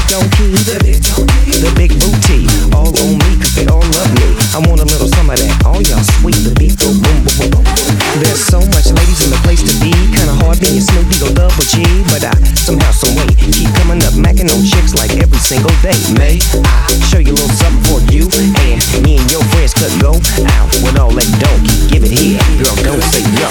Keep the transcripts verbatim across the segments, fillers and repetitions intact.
donkey, the big donkey, the big booty, all on me 'cause they all love me. I want a little some of that, all y'all sweet, the beat go boom, boom, boom, boom. There's so much ladies in the place to be, kinda hard being Snoopy go double G, but I somehow, some way keep coming up, macking on chicks like every single day. May I show you a little something for you, and me and your friends could go out with all that donkey. Give it here, girl, don't say no.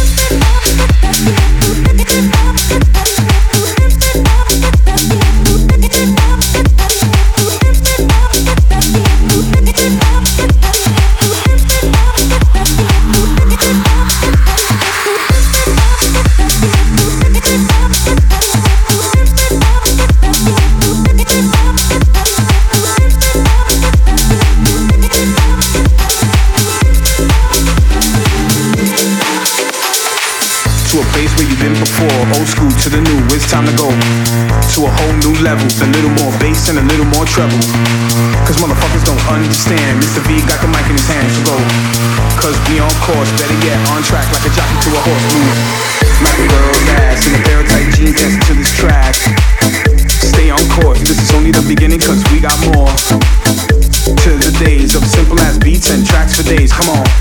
Old school to the new, it's time to go to a whole new level. A little more bass and a little more treble. Cause motherfuckers don't understand. Mister V got the mic in his hand, so go. Cause we on course, better yet, on track like a jockey to a horse. Move like a girl's ass in a pair of tight jeans dancing to this track. Stay on course, this is only the beginning cause we got more. To the days of simple ass beats and tracks for days, come on.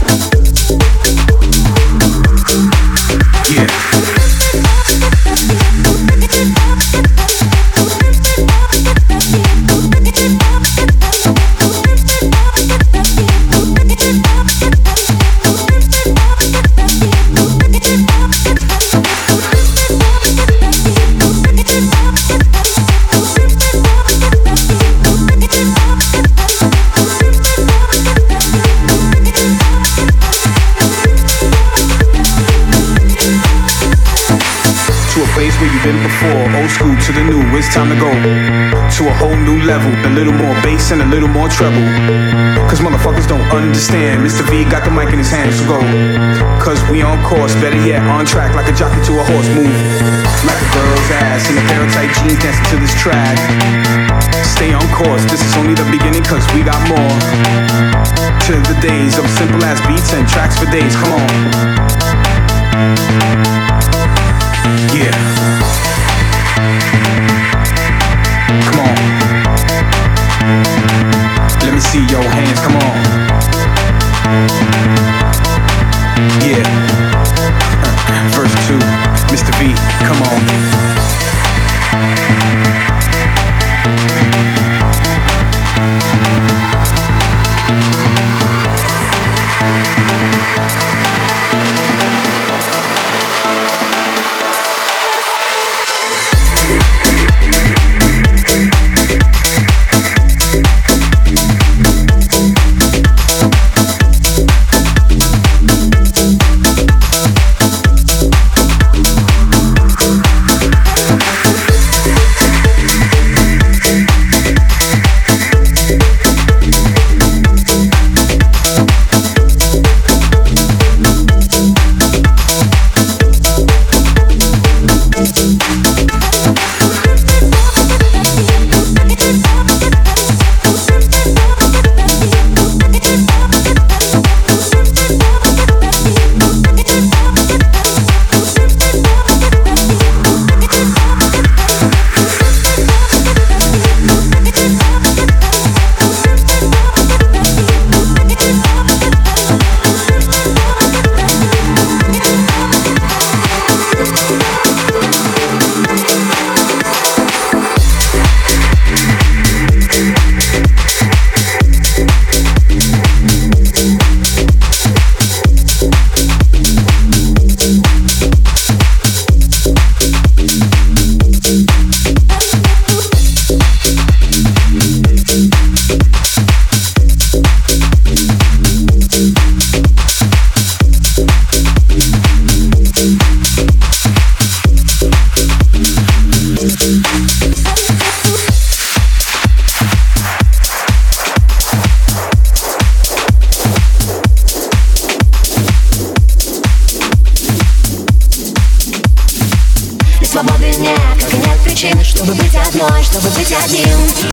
Yeah. Before, old school to the new, it's time to go to a whole new level. A little more bass and a little more treble. Cause motherfuckers don't understand. Mister V got the mic in his hand, so go. Cause we on course, better yet, on track like a jockey to a horse. Move like a girl's ass in a pair of tight jeans dancing to this track. Stay on course, this is only the beginning cause we got more. To the days of simple ass beats and tracks for days, come on. Yeah. Come on. Let me see your hands, come on. Yeah. Verse two, Mister V, come on. Свободы нет, как и нет причин, чтобы быть одной, чтобы быть одним.